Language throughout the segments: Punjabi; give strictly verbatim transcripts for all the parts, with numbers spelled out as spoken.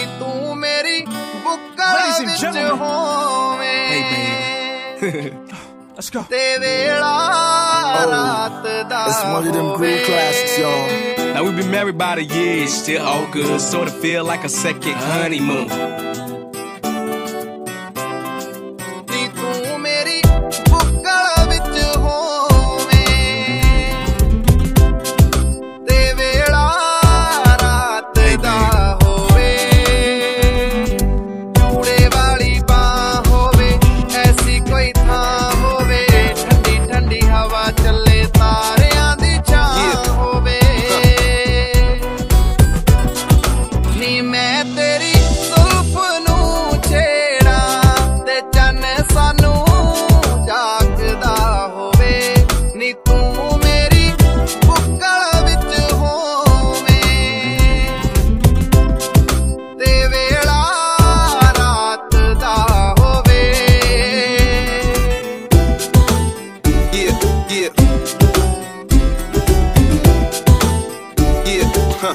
ਨੀ ਤੂੰ ਮੇਰੀ ਬੁੱਕਲ ਵਿੱਚ ਹੋਵੇਂ Hey baby Let's go. ਤੇ ਵੇਲਾ ਰਾਤ ਦਾ That's one of them great classics, y'all. Now we've been married about a year, still all good, sort of feel like a second honeymoon. ਨੀ ਤੂੰ ਮੇਰੀ ਬੁੱਕਲ ਵਿੱਚ ਹੋਵੇਂ ਤੇ ਵੇਲਾ ਰਾਤ ਦਾ ਹੋਵੇ ਚੂੜੇ ਵਾਲੀ ਬਾਂਹ ਹੋਵੇ ਐਸੀ ਕੋਈ ਥਾਂ ਹੋਵੇ ਠੰਡੀ ਠੰਡੀ ਹਵਾ ਚੱਲੇ ਤਾਰਿਆਂ ਦੀ ਛਾਂ ਹੋਵੇ ਨੀ ਮੈਂ ਤੇਰੀ ਜ਼ੁਲਫ ਨੂੰ ਛੇੜਾਂ ਤੇ ਚੰਨ ਸਾਨੂੰ ਜਾਗਦਾ ਹੋਵੇ ਨੀ ਤੂੰ ਮੇਰੀ ਬੁੱਕਲ ਵਿੱਚ ਹੋਵੇਂ ਤੇ ਵੇਲਾ ਰਾਤ ਦਾ ਹੋਵੇ Yeah, yeah. Yeah, huh.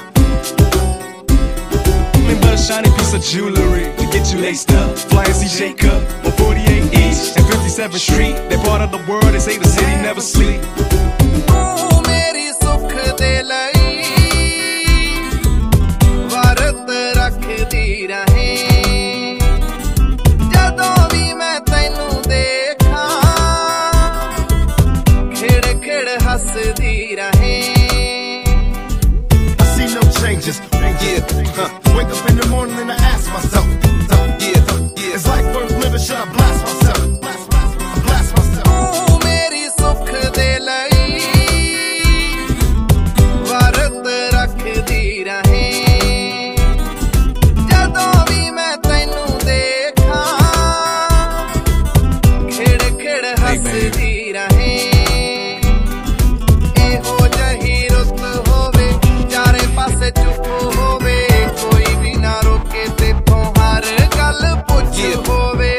Nothing but a shiny piece of jewelry to get you laced up. Flying C J-Cup on forty-eight East and fifty-seventh Street. That part of the world, they say the city never sleep. ਤੂੰ ਮੇਰੀ ਸੁੱਖ ਦੇ ਲਈ ਵਰਤ ਰੱਖਦੀ ਰਹੇ ਜਦੋਂ ਵੀ ਮੈਂ ਤੈਨੂੰ ਦੇਖਾਂ ਖਿੜ ਖਿੜ ਹੱਸਦੀ ਰਹੇ I see no changes. Yeah, huh. Wake up in the morning and I ask myself, yeah, yeah. Is life worth living? Should I blast myself? Blast, blast, blast myself. ਤੂੰ ਮੇਰੀ ਸੁੱਖ ਦੇ ਲਈ ਵਰਤ ਰੱਖਦੀ ਰਹੇ ਜਦੋਂ ਵੀ ਮੈਂ ਤੈਨੂੰ ਦੇਖਾਂ ਖਿੜ ਖਿੜ ਹੱਸਦੀ ਰਹੇ ਇਹੋ ਜਿਹੀ ਰੁੱਤ ਹੋਵੇ ਚਾਰੇ ਪਾਸੇ ਚੁੱਪ ਹੋਵੇ ਕੋਈ ਵੀ ਨਾ ਰੋਕੇ ਤੇਥੋਂ ਹਰ ਗੱਲ ਪੁੱਛ ਹੋਵੇ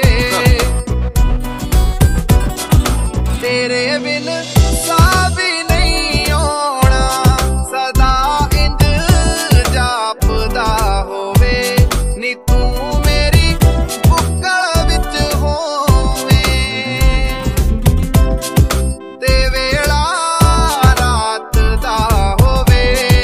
ਤੇਰੇ ਬਿਨ ਸਾਹ ਵੀ ਨਹੀਂ ਆਉਣਾ ਸਦਾ ਇੰਜ ਜਾਪਦਾ ਹੋਵੇ ਨੀ ਤੂੰ ਮੇਰੀ ਬੁੱਕਲ ਵਿੱਚ ਹੋਵੇਂ ਤੇ ਵੇਲਾ ਰਾਤ ਦਾ ਹੋਵੇ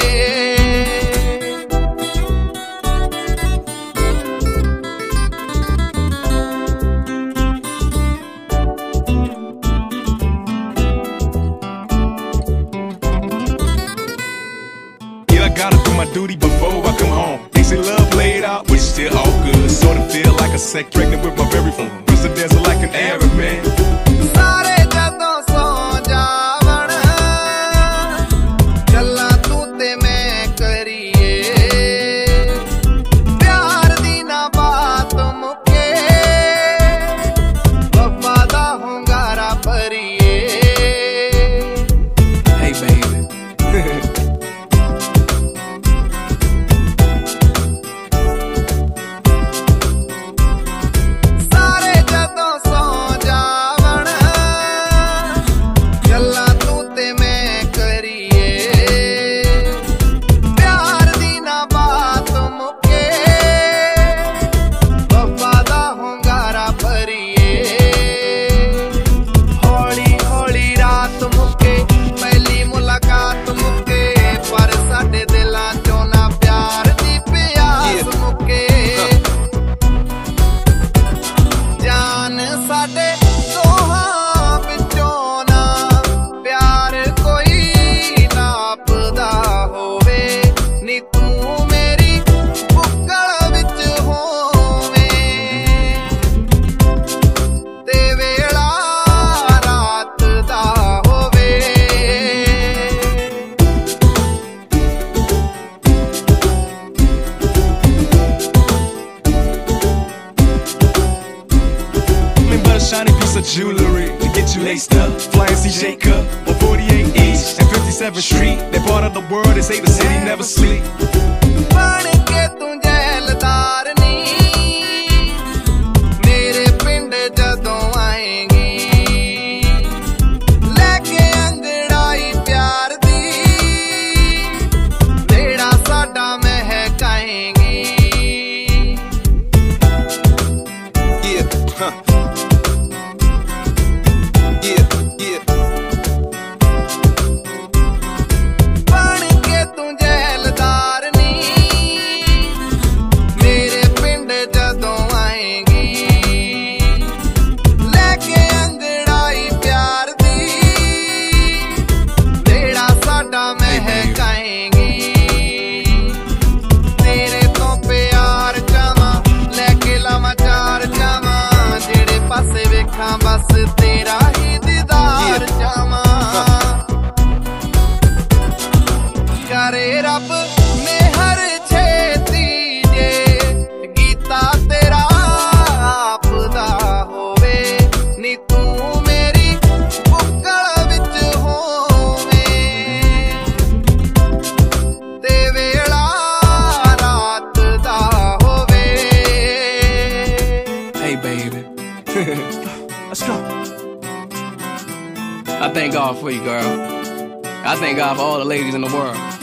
Yeah, I gotta do my duty before I come home. They say love played out, which still all good. Sort of feel like a sec pregnant with my very own. Crystal dancer like an Arab man. ਸਾਰੇ ਜਦੋਂ ਸੌ ਜਾਵਣ ਗੱਲਾਂ ਤੂੰ ਤੇ ਮੈਂ ਕਰੀਏ ਪਿਆਰ ਦੀ ਨਾ ਬਾਤ ਮੁੱਕੇ ਵਫਾ ਦਾ ਹੁੰਗਾਰਾ ਭਰੀਏ Hey baby ਸਾਰੇ ਜਦੋਂ ਸੌ ਜਾਵਣ ਗੱਲਾਂ ਤੂੰ ਤੇ ਮੈਂ ਕਰੀਏ ਪਿਆਰ ਦੀ ਨਾ ਬਾਤ ਮੁੱਕੇ ਵਫਾ ਦਾ ਹੁੰਗਾਰਾ ਭਰੀਏ ਹੌਲੀ ਹੌਲੀ ਰਾਤ ਮੁੱਕੇ ਪਹਿਲੀ ਮੁਲਾਕਾਤ ਮੁੱਕੇ ਪਰ ਸਾਡੇ ਦਿਲਾਂ ਚੋਂ ਨਾ ਪਿਆਰ ਦੀ ਪਿਆਸ ਮੁੱਕੇ ਜਾਨ ਸਾਡੇ ਦੋਹਾਂ ਵਿੱਚੋਂ ਨਾ ਪਿਆਰ ਕੋਈ ਨਾਪਦਾ ਹੋਵੇ ਨੀ ਤੂੰ ਮੇਰੀ ਬੁੱਕਲ ਵਿੱਚ ਹੋਵੇਂ ਤੇ ਵੇਲਾ ਰਾਤ ਦਾ ਹੋਵੇ Nothing but a shiny piece of jewelry to get you laced up. Flying C J-Cup on forty-eight East and fifty-seventh Street. That part of the world, they say the city never sleep. ਬਣ ਕੇ ਤੂੰ ਜੈਲਦਾਰ ਨੀ ਮੇਰੇ ਪਿੰਡ ਜਦੋਂ ਆਏਂਗੀ ਲੈ ਕੇ ਅੰਗੜਾਈ ਪਿਆਰ ਦੀ ਜਿਹੜਾ ਸਾਡਾ ਮਹਿਕਾਏਂਗੀ baby. Let's go. I thank God for you, girl. I thank God for all the ladies in the world.